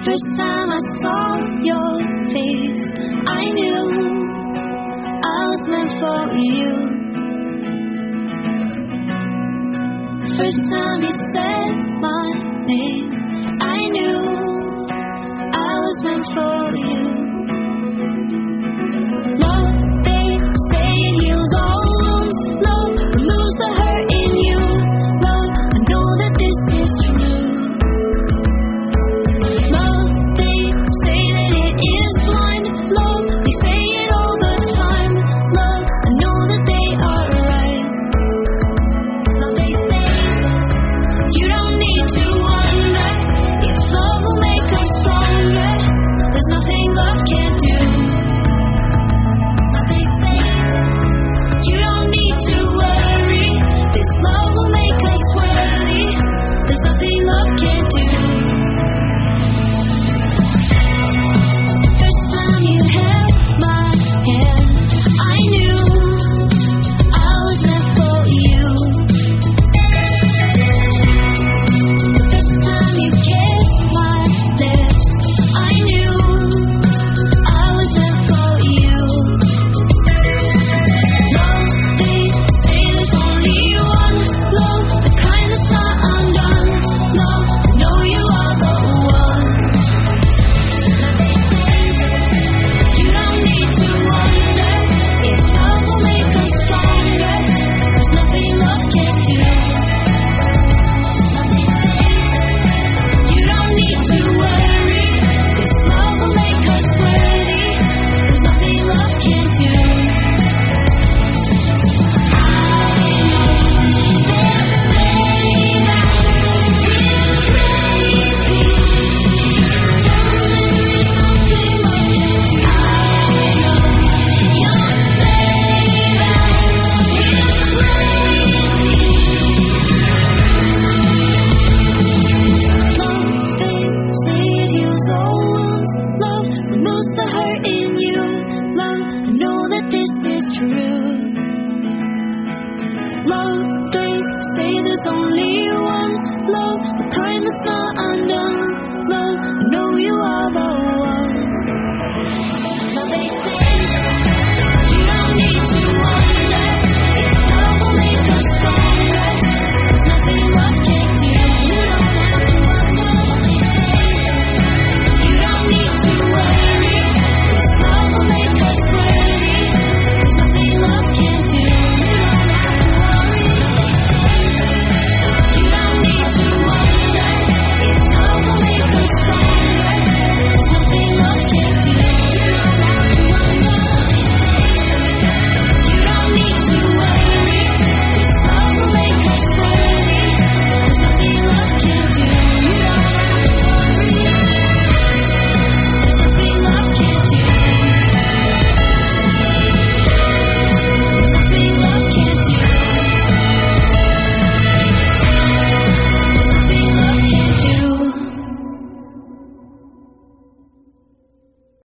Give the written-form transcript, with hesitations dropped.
First time I saw your face, I knew I was meant for you. First time you said my name, I knew I was meant for you. Love, they say it heals all wounds. Love removes the hurt in you. Love, I know that this is true. Love, they say that it is blind. Love, they say it all the time. Love, I know that they are right. Love, they say you don't need to wonder if love will make us stronger. There's nothing love can't do. Love, they say you don't need to worry. This love will make us worthy. There's nothing love can't do. First time you held my hand, I knew I was meant for you. The first time you kissed my lips, I knew I was meant for you. Love, they say there's only one love, the kind that's not undone. Love, I know you are the one. Love, they say you don't need to wonder if love will make us stronger. There's nothing love can't do. Love, they say you don't need to worry. This love will make us worthy. There's nothing love can't do. Love, removes the hurt in you. Love, I know that this is true. Love, they say there's only one love, the kind that's not undone.